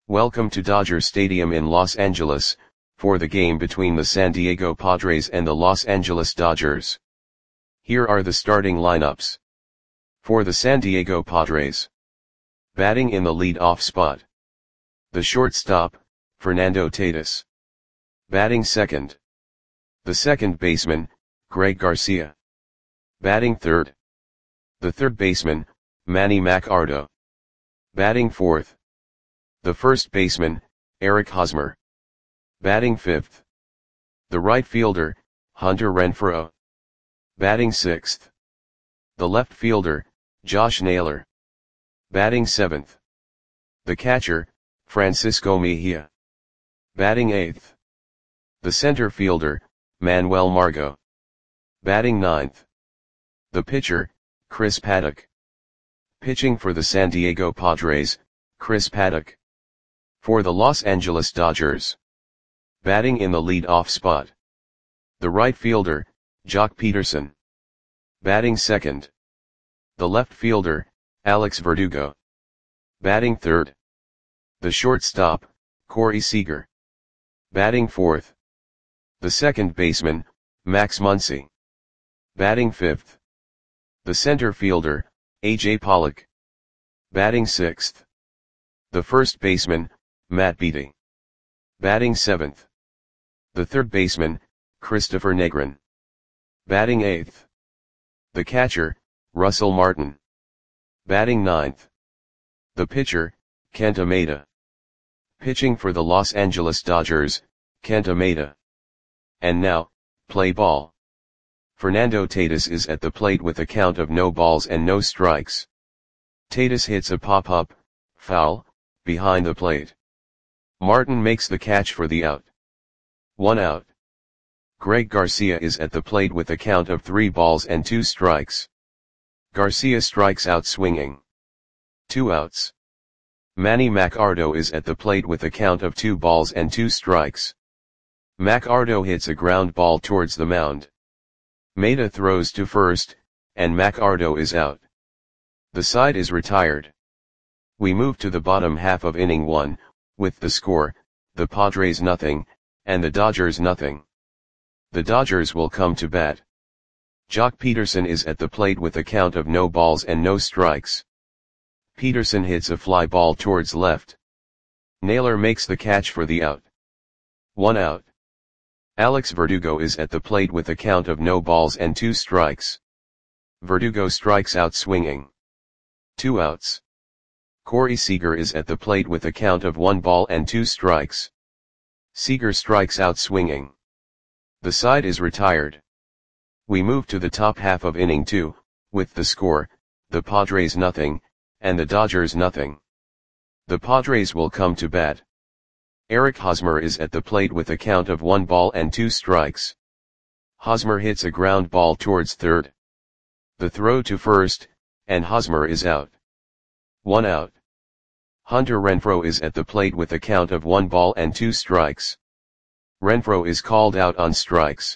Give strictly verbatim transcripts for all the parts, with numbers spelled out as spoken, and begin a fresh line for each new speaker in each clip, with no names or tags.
Welcome to Dodger Stadium in Los Angeles, for the game between the San Diego Padres and the Los Angeles Dodgers. Here are the starting lineups. For the San Diego Padres. Batting in the lead-off spot. The shortstop, Fernando Tatis. Batting second. The second baseman, Greg Garcia. Batting third. The third baseman, Manny Machado. Batting fourth. The first baseman, Eric Hosmer. Batting fifth. The right fielder, Hunter Renfroe. Batting sixth. The left fielder, Josh Naylor. Batting seventh. The catcher, Francisco Mejia. Batting eighth. The center fielder, Manuel Margot. Batting ninth. The pitcher, Chris Paddack. Pitching for the San Diego Padres, Chris Paddack. For the Los Angeles Dodgers. Batting in the lead-off spot. The right fielder, Joc Pederson. Batting second. The left fielder, Alex Verdugo. Batting third. The shortstop, Corey Seager. Batting fourth. The second baseman, Max Muncy. Batting fifth. The center fielder, A J Pollock. Batting sixth. The first baseman, Matt Beaty. Batting seventh. The third baseman, Christopher Negrin. Batting eighth. The catcher, Russell Martin. Batting ninth. The pitcher, Kenta Maeda. Pitching for the Los Angeles Dodgers, Kenta Maeda. And now, play ball. Fernando Tatis is at the plate with a count of no balls and no strikes. Tatis hits a pop-up, foul, behind the plate. Martin makes the catch for the out. One out. Greg Garcia is at the plate with a count of three balls and two strikes. Garcia strikes out swinging. Two outs. Manny Machado is at the plate with a count of two balls and two strikes. Machado hits a ground ball towards the mound. Maeda throws to first, and Machado is out. The side is retired. We move to the bottom half of inning one, with the score, the Padres nothing, and the Dodgers nothing. The Dodgers will come to bat. Joc Pederson is at the plate with a count of no balls and no strikes. Pederson hits a fly ball towards left. Naylor makes the catch for the out. One out. Alex Verdugo is at the plate with a count of no balls and two strikes. Verdugo strikes out swinging. Two outs. Corey Seager is at the plate with a count of one ball and two strikes. Seager strikes out swinging. The side is retired. We move to the top half of inning two, with the score, the Padres nothing, and the Dodgers nothing. The Padres will come to bat. Eric Hosmer is at the plate with a count of one ball and two strikes. Hosmer hits a ground ball towards third. The throw to first, and Hosmer is out. One out. Hunter Renfroe is at the plate with a count of one ball and two strikes. Renfroe is called out on strikes.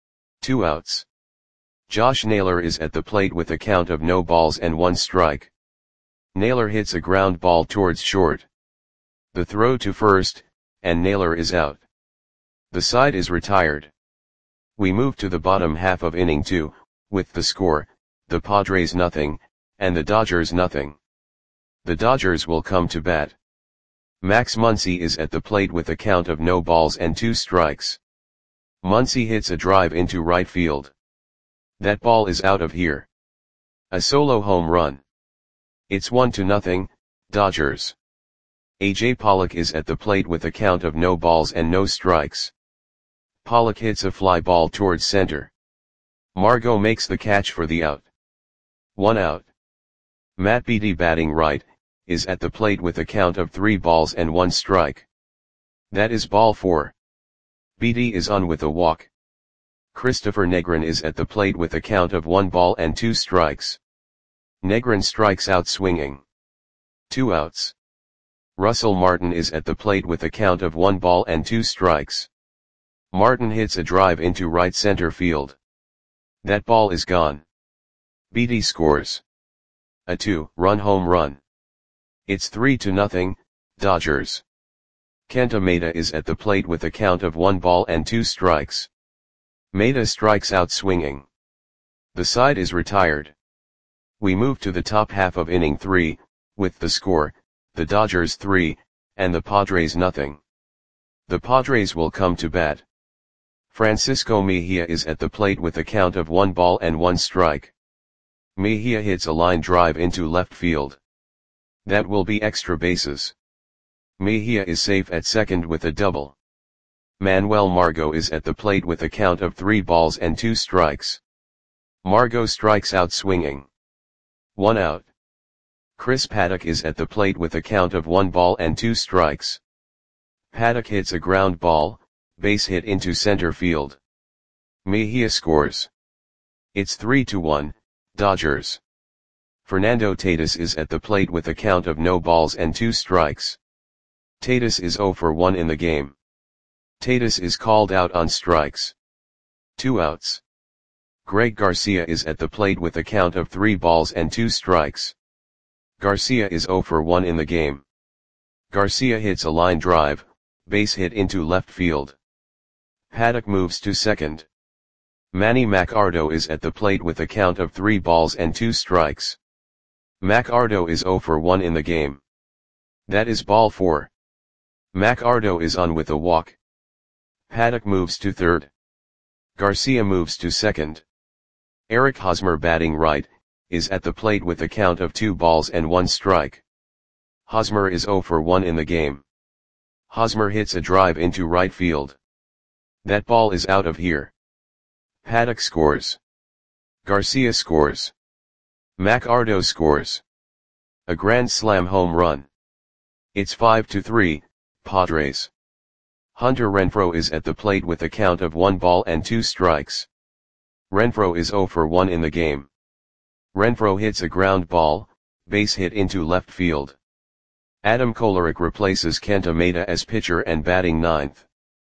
Two outs. Josh Naylor is at the plate with a count of no balls and one strike. Naylor hits a ground ball towards short. The throw to first, and Naylor is out. The side is retired. We move to the bottom half of inning two, with the score, the Padres nothing, and the Dodgers nothing. The Dodgers will come to bat. Max Muncy is at the plate with a count of no balls and two strikes. Muncy hits a drive into right field. That ball is out of here. A solo home run. It's one to nothing, Dodgers. A J Pollock is at the plate with a count of no balls and no strikes. Pollock hits a fly ball towards center. Margot makes the catch for the out. One out. Matt Beaty, batting right, is at the plate with a count of three balls and one strike. That is ball four. Beaty is on with a walk. Christopher Negrin is at the plate with a count of one ball and two strikes. Negrin strikes out swinging. Two outs. Russell Martin is at the plate with a count of one ball and two strikes. Martin hits a drive into right center field. That ball is gone. Beaty scores a two-run home run. It's three to nothing, Dodgers. Kenta Maeda is at the plate with a count of one ball and two strikes. Maeda strikes out swinging. The side is retired. We move to the top half of inning three, with the score, the Dodgers three, and the Padres nothing. The Padres will come to bat. Francisco Mejia is at the plate with a count of one ball and one strike. Mejia hits a line drive into left field. That will be extra bases. Mejia is safe at second with a double. Manuel Margot is at the plate with a count of three balls and two strikes. Margot strikes out swinging. One out. Chris Paddack is at the plate with a count of one ball and two strikes. Paddack hits a ground ball, base hit into center field. Mejia scores. It's three to one, Dodgers. Fernando Tatis is at the plate with a count of no balls and two strikes. Tatis is zero for one in the game. Tatis is called out on strikes. Two outs. Greg Garcia is at the plate with a count of three balls and two strikes. Garcia is zero for one in the game. Garcia hits a line drive, base hit into left field. Paddack moves to second. Manny Machado is at the plate with a count of three balls and two strikes. Machado is zero for one in the game. That is ball four. Machado is on with a walk. Paddack moves to third. Garcia moves to second. Eric Hosmer, batting right, is at the plate with a count of two balls and one strike. Hosmer is zero for one in the game. Hosmer hits a drive into right field. That ball is out of here. Paddack scores. Garcia scores. Machado scores. A grand slam home run. It's five to three, Padres. Hunter Renfroe is at the plate with a count of one ball and two strikes. Renfroe is zero for one in the game. Renfroe hits a ground ball, base hit into left field. Adam Kolarek replaces Kenta Maeda as pitcher and batting ninth.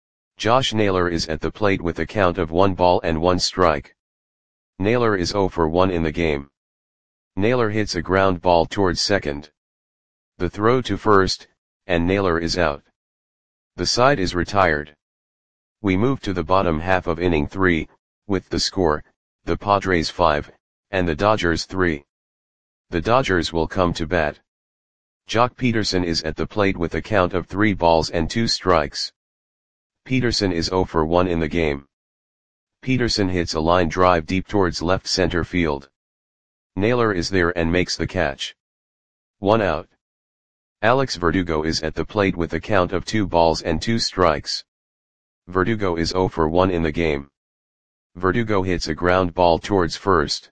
Josh Naylor is at the plate with a count of one ball and one strike. Naylor is zero for one in the game. Naylor hits a ground ball towards second. The throw to first, and Naylor is out. The side is retired. We move to the bottom half of inning three, with the score, the Padres five, and the Dodgers three. The Dodgers will come to bat. Jock Peterson is at the plate with a count of three balls and two strikes. Peterson is zero for one in the game. Peterson hits a line drive deep towards left center field. Naylor is there and makes the catch. One out. Alex Verdugo is at the plate with a count of two balls and two strikes. Verdugo is zero for one in the game. Verdugo hits a ground ball towards first.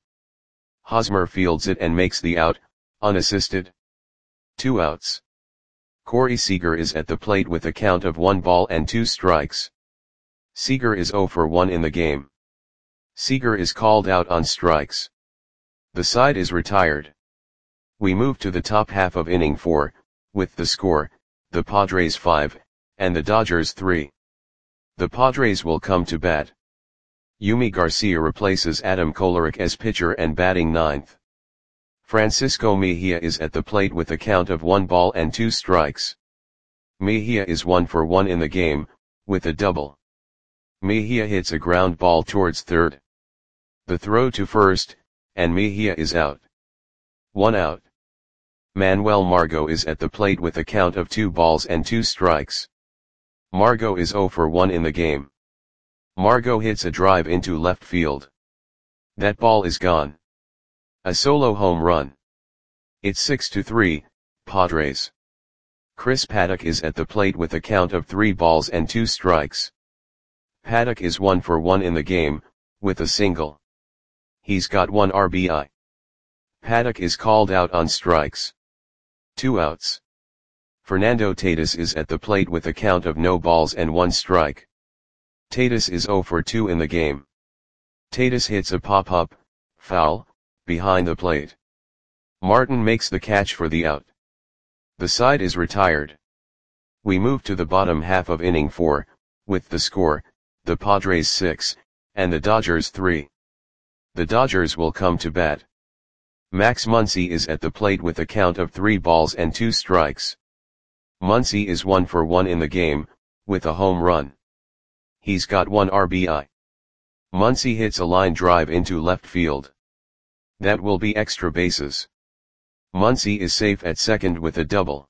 Hosmer fields it and makes the out, unassisted. Two outs. Corey Seager is at the plate with a count of one ball and two strikes. Seager is zero for one in the game. Seager is called out on strikes. The side is retired. We move to the top half of inning four, with the score, the Padres five, and the Dodgers three. The Padres will come to bat. Yumi Garcia replaces Adam Kolarek as pitcher and batting ninth. Francisco Mejia is at the plate with a count of one ball and two strikes. Mejia is one for one in the game, with a double. Mejia hits a ground ball towards third. The throw to first, and Mejia is out. One out. Manuel Margot is at the plate with a count of two balls and two strikes. Margot is zero for one in the game. Margot hits a drive into left field. That ball is gone. A solo home run. It's six to three, Padres. Chris Paddack is at the plate with a count of three balls and two strikes. Paddack is one for one in the game, with a single. He's got one R B I. Paddack is called out on strikes. Two outs. Fernando Tatis is at the plate with a count of no balls and one strike. Tatis is zero for two in the game. Tatis hits a pop-up, foul, behind the plate. Martin makes the catch for the out. The side is retired. We move to the bottom half of inning four, with the score, the Padres six, and the Dodgers three. The Dodgers will come to bat. Max Muncy is at the plate with a count of three balls and two strikes. Muncy is one for one in the game, with a home run. He's got one R B I. Muncy hits a line drive into left field. That will be extra bases. Muncy is safe at second with a double.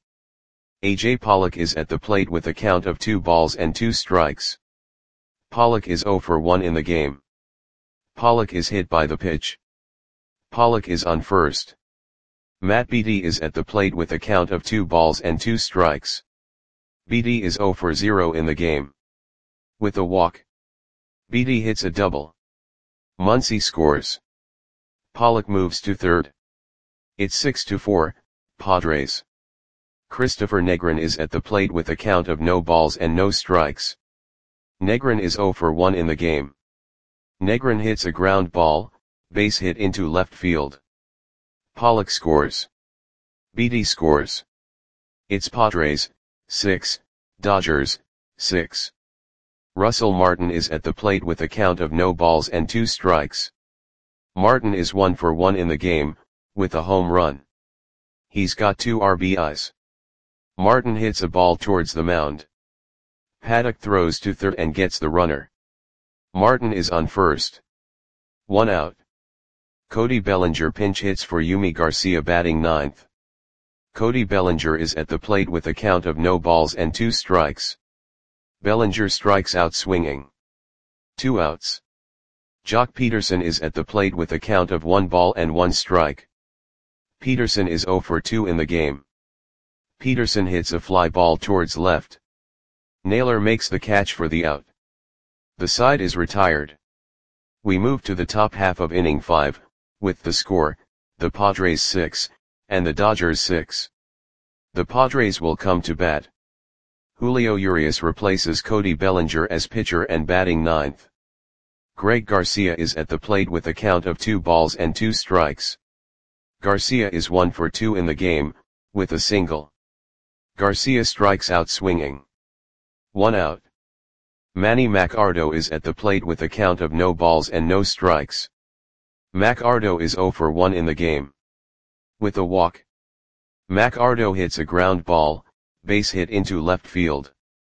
A J Pollock is at the plate with a count of two balls and two strikes. Pollock is zero for one in the game. Pollock is hit by the pitch. Pollock is on first. Matt Beatty is at the plate with a count of two balls and two strikes. Beatty is zero for zero in the game. With a walk, Beatty hits a double. Muncy scores. Pollock moves to third. It's six to four, Padres. Christopher Negrin is at the plate with a count of no balls and no strikes. Negrin is zero for one in the game. Negrin hits a ground ball, base hit into left field. Pollock scores. Beatty scores. It's Padres, six, Dodgers, six. Russell Martin is at the plate with a count of no balls and two strikes. Martin is one for one in the game, with a home run. He's got two R B Is. Martin hits a ball towards the mound. Paddock throws to third and gets the runner. Martin is on first. One out. Cody Bellinger pinch hits for Yumi Garcia batting ninth. Cody Bellinger is at the plate with a count of no balls and two strikes. Bellinger strikes out swinging. Two outs. Jock Peterson is at the plate with a count of one ball and one strike. Peterson is zero for two in the game. Peterson hits a fly ball towards left. Naylor makes the catch for the out. The side is retired. We move to the top half of inning five, with the score, the Padres six, and the Dodgers six. The Padres will come to bat. Julio Urias replaces Cody Bellinger as pitcher and batting ninth. Greg Garcia is at the plate with a count of two balls and two strikes. Garcia is one for two in the game, with a single. Garcia strikes out swinging. One out. Manny Machado is at the plate with a count of no balls and no strikes. Machado is zero for one in the game. With a walk, Machado hits a ground ball, base hit into left field.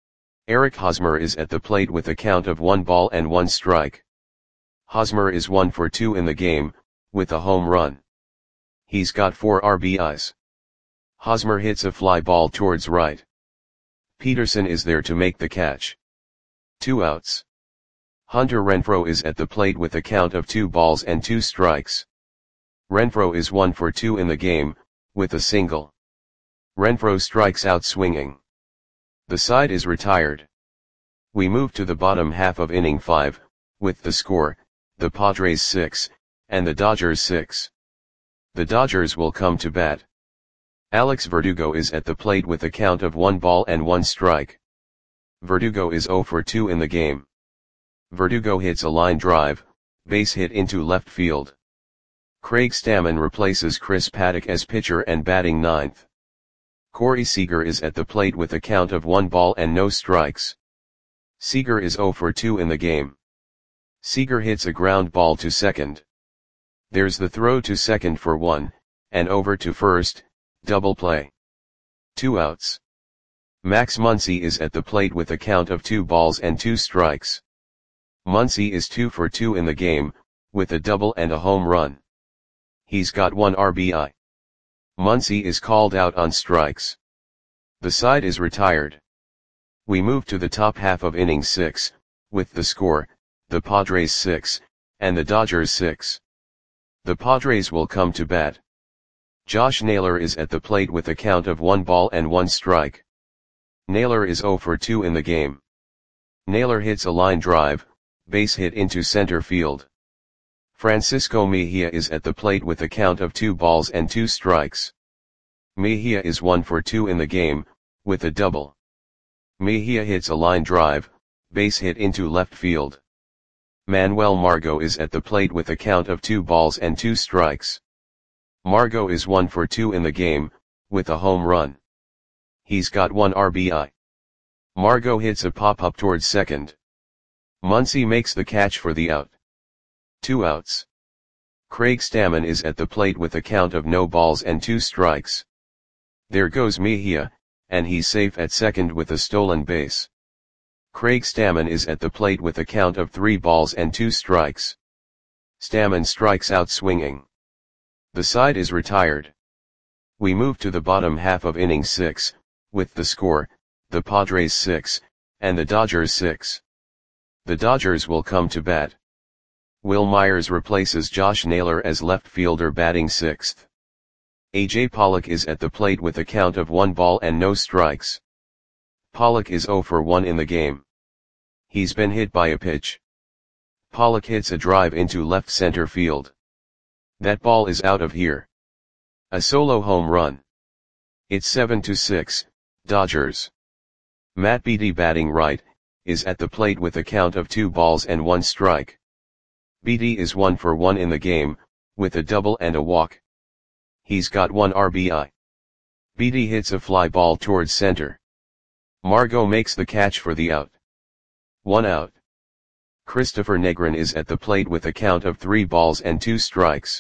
Eric Hosmer is at the plate with a count of one ball and one strike. Hosmer is one for two in the game, with a home run. He's got four R B Is. Hosmer hits a fly ball towards right. Peterson is there to make the catch. Two outs. Hunter Renfroe is at the plate with a count of two balls and two strikes. Renfroe is one for two in the game, with a single. Renfroe strikes out swinging. The side is retired. We move to the bottom half of inning five, with the score, the Padres six, and the Dodgers six. The Dodgers will come to bat. Alex Verdugo is at the plate with a count of one ball and one strike. Verdugo is zero for two in the game. Verdugo hits a line drive, base hit into left field. Craig Stammen replaces Chris Paddock as pitcher and batting ninth. Corey Seager is at the plate with a count of one ball and no strikes. Seager is zero for two in the game. Seager hits a ground ball to second. There's the throw to second for one, and over to first, double play. Two outs. Max Muncy is at the plate with a count of two balls and two strikes. Muncy is two for two in the game, with a double and a home run. He's got one R B I. Muncy is called out on strikes. The side is retired. We move to the top half of inning six, with the score, the Padres six, and the Dodgers six. The Padres will come to bat. Josh Naylor is at the plate with a count of one ball and one strike. Naylor is zero for two in the game. Naylor hits a line drive, base hit into center field. Francisco Mejia is at the plate with a count of two balls and two strikes. Mejia is one for two in the game, with a double. Mejia hits a line drive, base hit into left field. Manuel Margot is at the plate with a count of two balls and two strikes. Margot is one for two in the game, with a home run. He's got one R B I. Margot hits a pop-up towards second. Muncy makes the catch for the out. Two outs. Craig Stammen is at the plate with a count of no balls and two strikes. There goes Mejia, and he's safe at second with a stolen base. Craig Stammen is at the plate with a count of three balls and two strikes. Stammen strikes out swinging. The side is retired. We move to the bottom half of inning six, with the score, the Padres six, and the Dodgers six. The Dodgers will come to bat. Wil Myers replaces Josh Naylor as left fielder batting sixth. A J Pollock is at the plate with a count of one ball and no strikes. Pollock is oh for one in the game. He's been hit by a pitch. Pollock hits a drive into left center field. That ball is out of here. A solo home run. It's seven to six, Dodgers. Matt Beaty batting right, is at the plate with a count of two balls and one strike. Beaty is one for one in the game, with a double and a walk. He's got one R B I. Beaty hits a fly ball towards center. Margot makes the catch for the out. One out. Christopher Negrin is at the plate with a count of three balls and two strikes.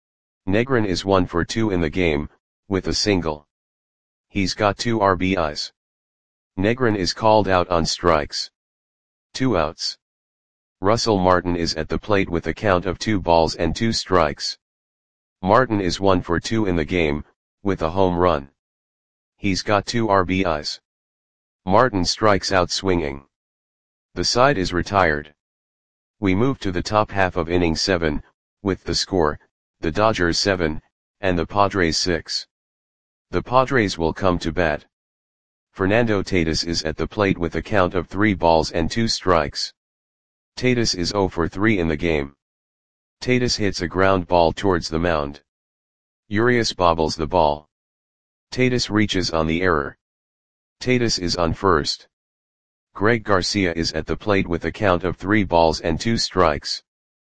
Negrin is one for two in the game, with a single. He's got two R B Is. Negrin is called out on strikes. Two outs. Russell Martin is at the plate with a count of two balls and two strikes. Martin is one for two in the game, with a home run. He's got two R B Is. Martin strikes out swinging. The side is retired. We move to the top half of inning seven, with the score, the Dodgers seven, and the Padres six. The Padres will come to bat. Fernando Tatis is at the plate with a count of three balls and two strikes. Tatis is oh for three in the game. Tatis hits a ground ball towards the mound. Urias bobbles the ball. Tatis reaches on the error. Tatis is on first. Greg Garcia is at the plate with a count of three balls and two strikes.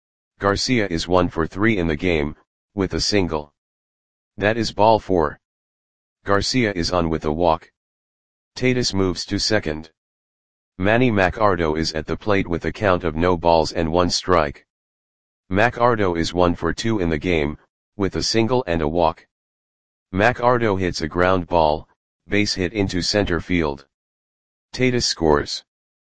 Garcia is one for three in the game, with a single. That is ball four. Garcia is on with a walk. Tatis moves to second. Manny Machado is at the plate with a count of no balls and one strike. Machado is one for two in the game, with a single and a walk. Machado hits a ground ball, base hit into center field. Tatis scores.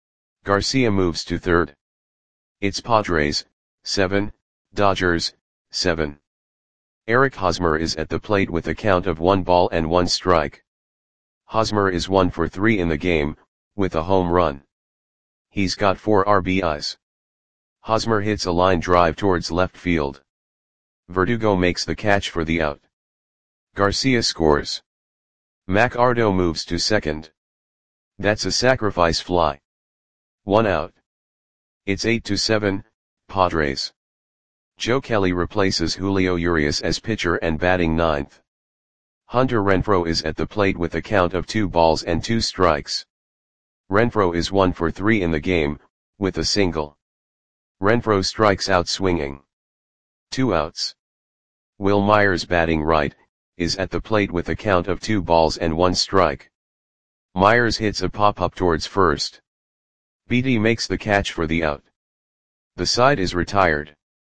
Garcia moves to third. It's Padres, seven, Dodgers, seven. Eric Hosmer is at the plate with a count of one ball and one strike. Hosmer is one for three in the game, with a home run. He's got four R B Is. Hosmer hits a line drive towards left field. Verdugo makes the catch for the out. Garcia scores. Machado moves to second. That's a sacrifice fly. One out. It's eight to seven, Padres. Joe Kelly replaces Julio Urias as pitcher and batting ninth. Hunter Renfroe is at the plate with a count of two balls and two strikes. Renfroe is one for three in the game, with a single. Renfroe strikes out swinging. Two outs. Wil Myers batting right, is at the plate with a count of two balls and one strike. Myers hits a pop-up towards first. Beaty makes the catch for the out. The side is retired.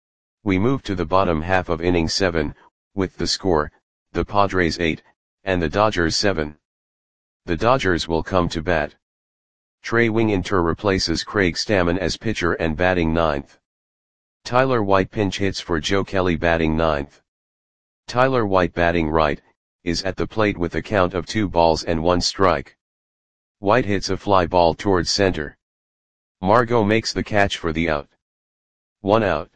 We move to the bottom half of inning seven, with the score, the Padres eight, and the Dodgers seven. The Dodgers will come to bat. Trey Winginter replaces Craig Stammen as pitcher and batting ninth. Tyler White pinch hits for Joe Kelly batting ninth. Tyler White batting right, is at the plate with a count of two balls and one strike. White hits a fly ball towards center. Margot makes the catch for the out. One out.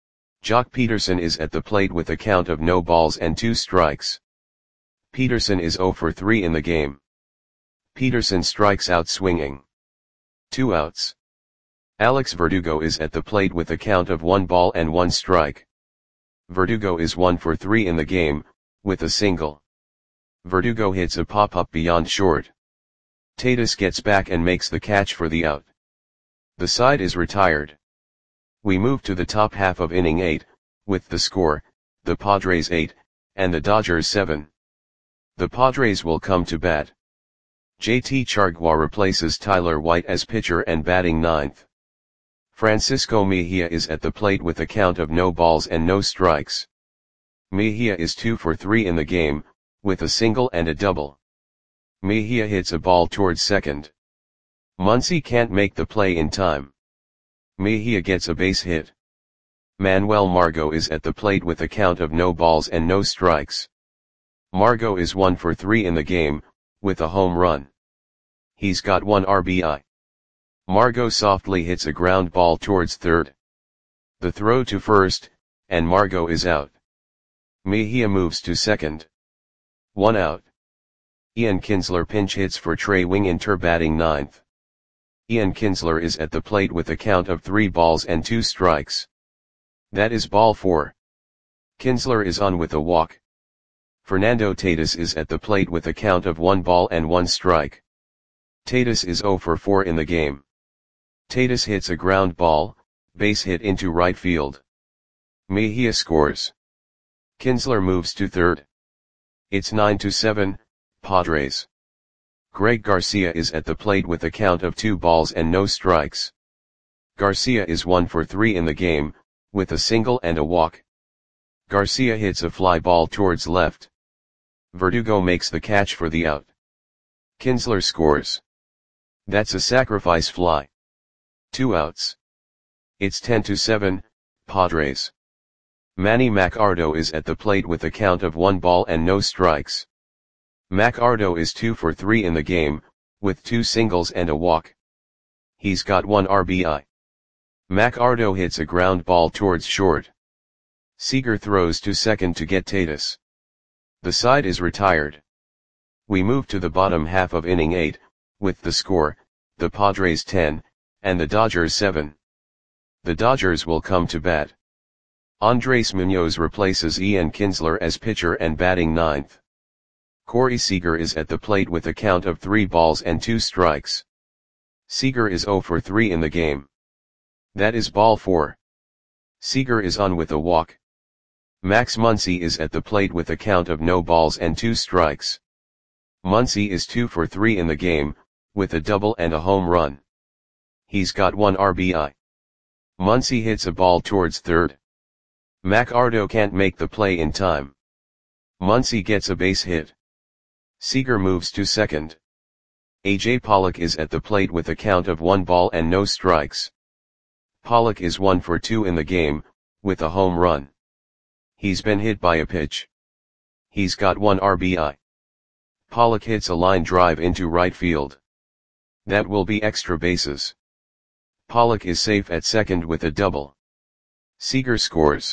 Jock Peterson is at the plate with a count of no balls and two strikes. Peterson is oh for three in the game. Peterson strikes out swinging. Two outs. Alex Verdugo is at the plate with a count of one ball and one strike. Verdugo is one for three in the game, with a single. Verdugo hits a pop-up beyond short. Tatis gets back and makes the catch for the out. The side is retired. We move to the top half of inning eight, with the score, the Padres eight, and the Dodgers seven. The Padres will come to bat. J T Chargois replaces Tyler White as pitcher and batting ninth. Francisco Mejia is at the plate with a count of no balls and no strikes. Mejia is two for three in the game, with a single and a double. Mejia hits a ball towards second. Muncy can't make the play in time. Mejia gets a base hit. Manuel Margot is at the plate with a count of no balls and no strikes. Margot is one for three in the game, with a home run. He's got one R B I. Margot softly hits a ground ball towards third. The throw to first, and Margot is out. Mejia moves to second. One out. Ian Kinsler pinch hits for Trey Winginter batting ninth. Ian Kinsler is at the plate with a count of three balls and two strikes. That is ball four. Kinsler is on with a walk. Fernando Tatis is at the plate with a count of one ball and one strike. Tatis is zero for four in the game. Tatis hits a ground ball, base hit into right field. Mejia scores. Kinsler moves to third. It's nine to seven, Padres. Greg Garcia is at the plate with a count of two balls and no strikes. Garcia is one for three in the game, with a single and a walk. Garcia hits a fly ball towards left. Verdugo makes the catch for the out. Kinsler scores. That's a sacrifice fly. Two outs. It's ten to seven, Padres. Manny Machado is at the plate with a count of one ball and no strikes. Machado is two for three in the game, with two singles and a walk. He's got one R B I. Machado hits a ground ball towards short. Seager throws to second to get Tatis. The side is retired. We move to the bottom half of inning eight, with the score, the Padres ten, and the Dodgers seven. The Dodgers will come to bat. Andres Munoz replaces Ian Kinsler as pitcher and batting ninth. Corey Seager is at the plate with a count of three balls and two strikes. Seager is zero for three in the game. That is ball four. Seager is on with a walk. Max Muncy is at the plate with a count of no balls and two strikes. Muncy is two for three in the game, with a double and a home run. He's got one R B I. Muncy hits a ball towards third. Machado can't make the play in time. Muncy gets a base hit. Seager moves to second. A J Pollock is at the plate with a count of one ball and no strikes. Pollock is one for two in the game, with a home run. He's been hit by a pitch. He's got one R B I. Pollock hits a line drive into right field. That will be extra bases. Pollock is safe at second with a double. Seager scores.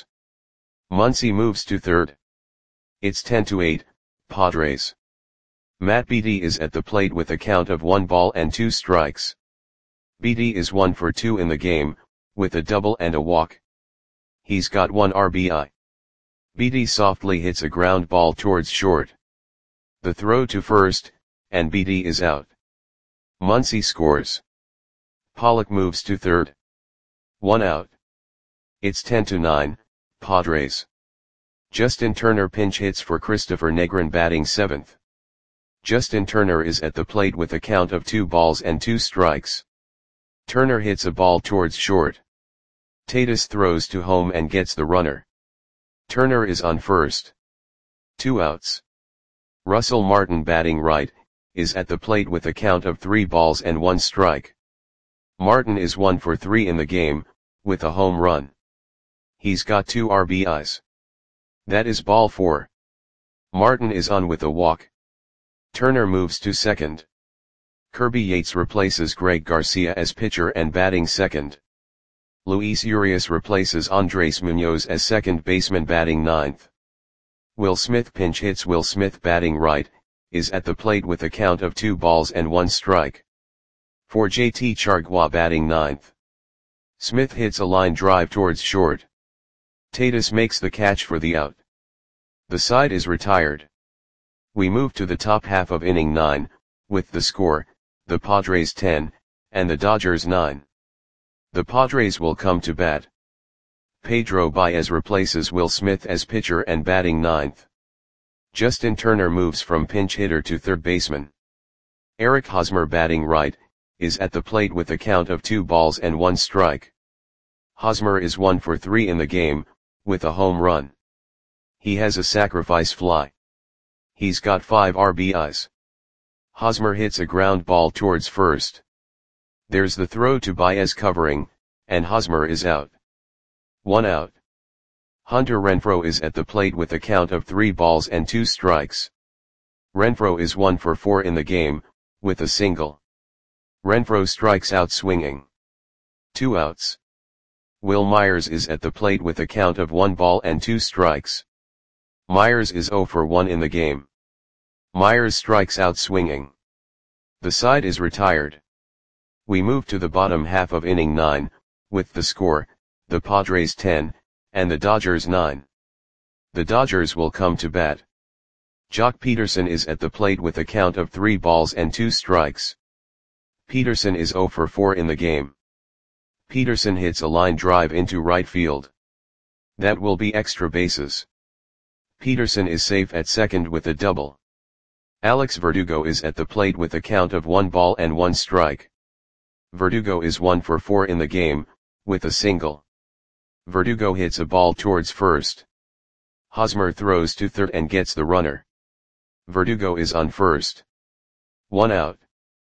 Muncy moves to third. It's ten to eight, Padres. Matt Beaty is at the plate with a count of one ball and two strikes. Beaty is one for two in the game, with a double and a walk. He's got one R B I. Beaty softly hits a ground ball towards short. The throw to first, and Beaty is out. Muncy scores. Pollock moves to third. One out. It's ten to nine, Padres. Justin Turner pinch hits for Christopher Negron batting seventh. Justin Turner is at the plate with a count of two balls and two strikes. Turner hits a ball towards short. Tatis throws to home and gets the runner. Turner is on first. Two outs. Russell Martin batting right, is at the plate with a count of three balls and one strike. Martin is one for three in the game, with a home run. He's got two R B Is. That is ball four. Martin is on with a walk. Turner moves to second. Kirby Yates replaces Greg Garcia as pitcher and batting second. Luis Urias replaces Andres Munoz as second baseman batting ninth. Will Smith pinch hits Will Smith batting right, is at the plate with a count of two balls and one strike. For J T Chargois batting ninth. Smith hits a line drive towards short. Tatis makes the catch for the out. The side is retired. We move to the top half of inning nine, with the score, the Padres ten, and the Dodgers nine. The Padres will come to bat. Pedro Baez replaces Will Smith as pitcher and batting ninth. Justin Turner moves from pinch hitter to third baseman. Eric Hosmer batting right, is at the plate with a count of two balls and one strike. Hosmer is one for three in the game, with a home run. He has a sacrifice fly. He's got five R B Is. Hosmer hits a ground ball towards first. There's the throw to Baez covering, and Hosmer is out. One out. Hunter Renfroe is at the plate with a count of three balls and two strikes. Renfroe is one for four in the game, with a single. Renfroe strikes out swinging. Two outs. Wil Myers is at the plate with a count of one ball and two strikes. Myers is zero for one in the game. Myers strikes out swinging. The side is retired. We move to the bottom half of inning nine, with the score, the Padres ten, and the Dodgers nine. The Dodgers will come to bat. Joc Pederson is at the plate with a count of three balls and two strikes. Pederson is zero for four in the game. Pederson hits a line drive into right field. That will be extra bases. Pederson is safe at second with a double. Alex Verdugo is at the plate with a count of one ball and one strike. Verdugo is one for four in the game, with a single. Verdugo hits a ball towards first. Hosmer throws to third and gets the runner. Verdugo is on first. One out.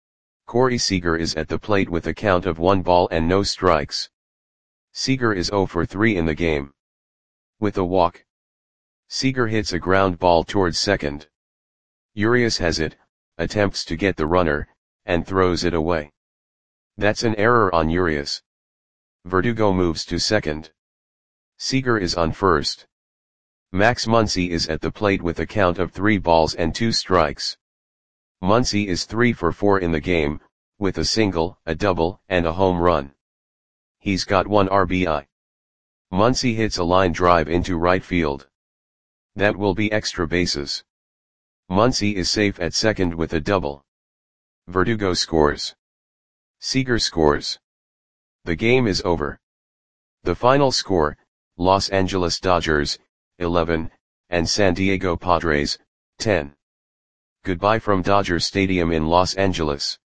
Corey Seager is at the plate with a count of one ball and no strikes. Seager is zero for three in the game. With a walk. Seager hits a ground ball towards second. Urias has it, attempts to get the runner, and throws it away. That's an error on Urias. Verdugo moves to second. Seager is on first. Max Muncy is at the plate with a count of three balls and two strikes. Muncy is three for four in the game, with a single, a double, and a home run. He's got one R B I. Muncy hits a line drive into right field. That will be extra bases. Muncy is safe at second with a double. Verdugo scores. Seager scores. The game is over. The final score, Los Angeles Dodgers, eleven, and San Diego Padres, ten. Goodbye from Dodger Stadium in Los Angeles.